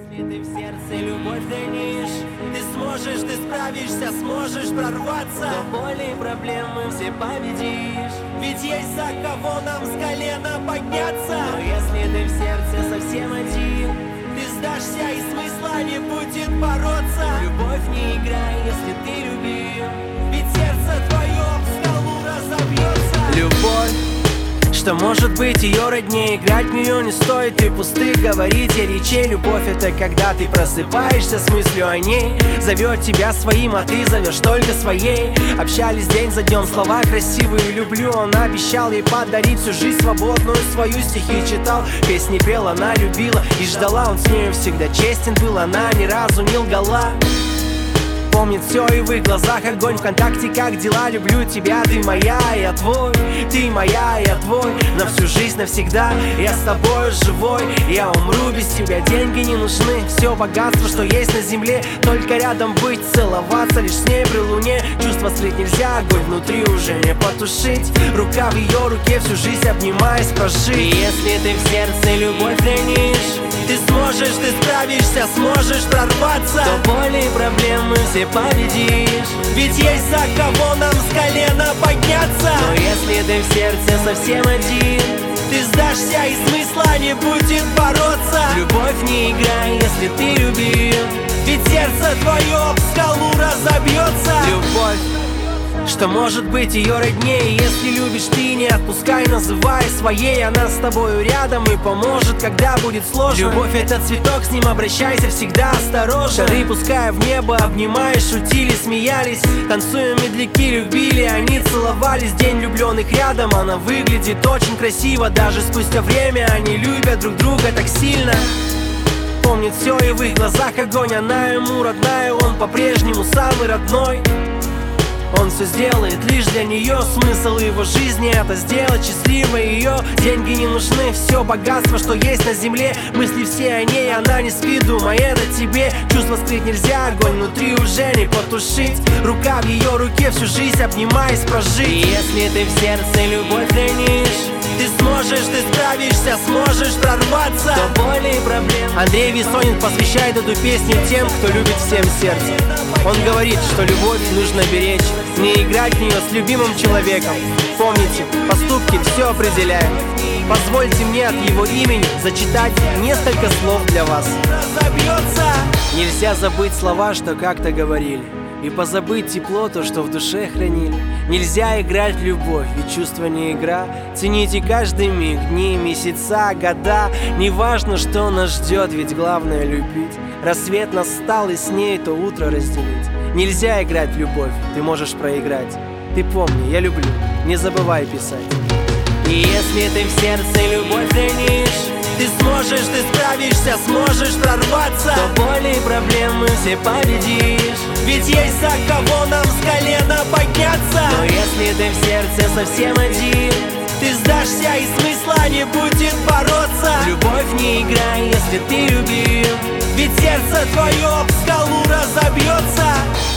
Если ты в сердце любовь хранишь, ты сможешь, ты справишься, сможешь прорваться. Но боли и проблемы все победишь, ведь есть за кого нам с колена подняться. Но если ты в сердце совсем один, ты сдашься и смысла не будет бороться. Любовь не играй, если ты любим, ведь сердце твое об скалу разобьется. Любовь, что может быть ее роднее, играть в нее не стоит и пустых говорить и речей. Любовь — это когда ты просыпаешься с мыслью о ней, зовет тебя своим, а ты зовешь только своей. Общались день за днем, слова красивые люблю. Он обещал ей подарить всю жизнь свободную свою. Стихи читал, песни пел, она любила и ждала. Он с нею всегда честен был, она ни разу не лгала. Помнит все и в их глазах огонь. ВКонтакте, как дела, люблю тебя, ты моя, я твой. Ты моя, я твой, на всю жизнь навсегда. Я с тобой живой, я умру без тебя. Деньги не нужны, все богатство, что есть на земле. Только рядом быть, целоваться лишь с ней при луне. Чувства скрыть нельзя, огонь внутри уже не потушить. Рука в ее руке, всю жизнь обнимаясь прожить. И если ты в сердце любовь хранишь, ты сможешь, ты справишься, сможешь прорваться. То боли и проблемы все победишь, ведь есть за кого нам с колена подняться. Но если ты в сердце совсем один, ты сдашься и смысла не будет бороться. Любовь не играй, если ты любим, ведь сердце твое об скалу разобьется. Любовь, что может быть ее роднее. Если любишь, ты не отпускай, называй своей. Она с тобою рядом и поможет, когда будет сложно. Любовь — это цветок, с ним обращайся всегда осторожно. Шары пуская в небо, обнимая, шутили, смеялись. Танцуя медляки, любили, они целовались. День влюбленных рядом, она выглядит очень красиво. Даже спустя время они любят друг друга так сильно. Помнит все и в их глазах огонь. Она ему родная, он по-прежнему самый родной. Он все сделает лишь для нее. Смысл его жизни — это сделать счастливой ее. Деньги не нужны, все богатство, что есть на земле. Мысли все о ней, она не спит, думай, это тебе. Чувства скрыть нельзя, огонь внутри уже не потушить. Рука в ее руке, всю жизнь обнимаясь прожить. И если ты в сердце любовь хранишь, ты сможешь, ты справишься, сможешь прорваться. То боли и проблемы. Андрей Висонин посвящает эту песню тем, кто любит всем сердцем. Он говорит, что любовь нужно беречь, не играть в нее с любимым человеком. Помните, поступки все определяют. Позвольте мне от его имени зачитать несколько слов для вас. Нельзя забыть слова, что как-то говорили, и позабыть тепло, то, что в душе хранили. Нельзя играть в любовь, ведь чувство не игра. Цените каждый миг, дни, месяца, года. Неважно, что нас ждет, ведь главное любить. Рассвет настал, и с ней то утро разделить. Нельзя играть в любовь, ты можешь проиграть. Ты помни, я люблю, не забывай писать. И если ты в сердце любовь хранишь, ты сможешь, ты справишься, сможешь прорваться. То боли и проблемы все победишь, ведь есть за кого нам с колена подняться. Но если ты в сердце совсем один, ты сдашься и смысла не будет бороться. Любовь не играй, если ты любим, ведь сердце твое об скалу разобьется.